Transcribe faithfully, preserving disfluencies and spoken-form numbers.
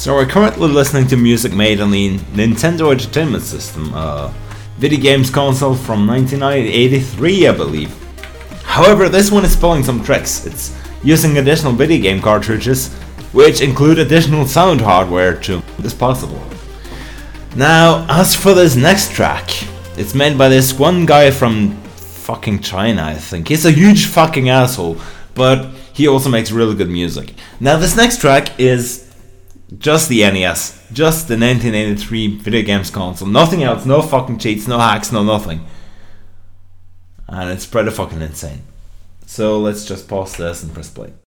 So we're currently listening to music made on the Nintendo Entertainment System, a video games console from nineteen eighty-three, I believe. However, this one is pulling some tricks. It's using additional video game cartridges, which include additional sound hardware to make this possible. Now, as for this next track, it's made by this one guy from fucking China, I think. He's a huge fucking asshole, but he also makes really good music. Now, this next track is just the N E S, just the nineteen eighty-three video games console, nothing else, no fucking cheats, no hacks, no nothing. And it's pretty fucking insane. So let's just pause this and press play.